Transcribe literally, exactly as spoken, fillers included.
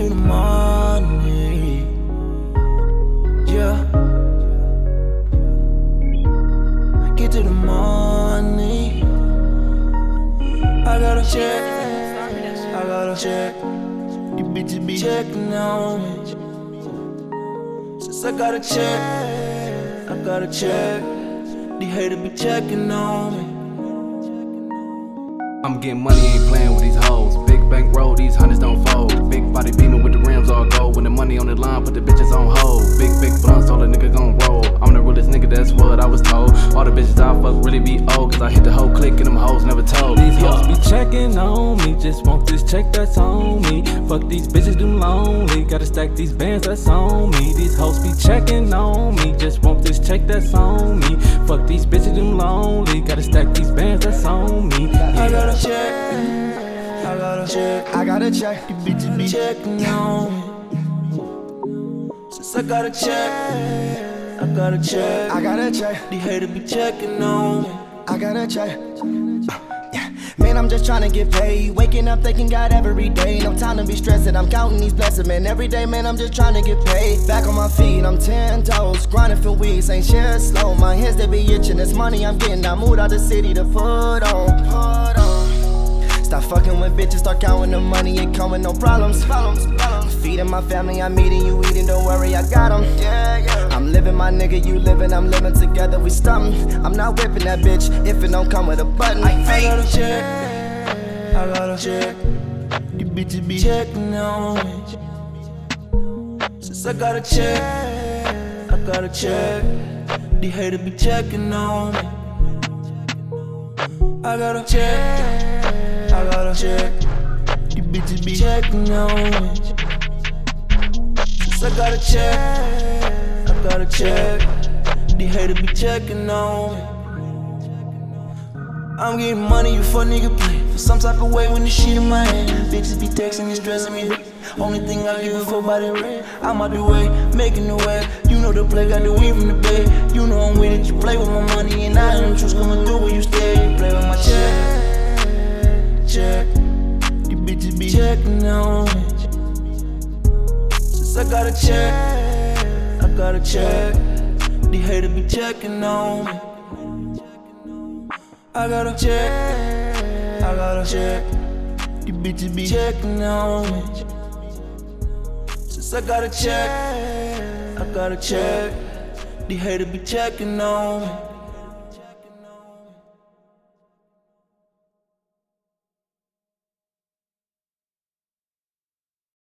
to the money. Yeah. Get to the money. I got a check. I got a check. These bitches be checking on me. Since I got a check, I got a check. These haters be checking on me. I'm getting money, ain't playing with these hoes. Big bank roll, these hundreds don't fold. Big body beamer with the rims all gold. When the money on the line, put the bitches on hold. Big, big blunts, told a nigga gon' roll. I'm the realest nigga, that's what I was told. All the bitches I fuck really be old, cause I hit the whole clique and them hoes never told. These hoes be checking on me, just want this check that's on me. Fuck these bitches, them lonely, gotta stack these bands that's on me. These hoes be checking on me, just want this check that's on me. Fuck these bitches, them lonely, gotta stack these bands that's on me. I got a check, I got a check, I got a check. these bitches be checking on me. Since I got a check, I got a check, I got a check. these haters be checking on me. I got a check. Uh, yeah. Man, I'm just tryna get paid. Waking up thanking God every day. No time to be stressing. I'm counting these blessings, man. Every day, man, I'm just tryna get paid. Back on my feet, I'm ten toes. Grinding for weeks, ain't shit slow. My hands, they be itching. This money I'm getting, I moved out the city to put on. Put on. Stop fucking with bitches, start counting the money. It come with no problems. problems, problems. Feeding my family, I'm eating, you eating. Don't worry, I got them. Yeah, yeah. I'm living my nigga, you living, I'm living together. We stuntin'. I'm not whipping that bitch if it don't come with a button. I got a check, I got a check. These bitches be checking on me. Since I got a check, I got a check. These haters be checking on me. I got a check, I got a check. These bitches be checking on me. Since I got a check, I got a check. These haters be checking on me. I'm getting money, you fuck nigga play. For some type of way when this shit in my hand. Bitches be texting and stressing me. Only thing I give a fuck about it red. I'm out the way, making the way. You know the play, got the weed from the bay. You know I'm with it, you play with my money. And I am truth coming through where you stay. You play with my check, check. These bitches be checking on me. Since I got a check, I got a check. These haters be checking on me. I got a check, I got a check. These bitches be checking on me. Since I got a check, I got a check. These haters be checking on me.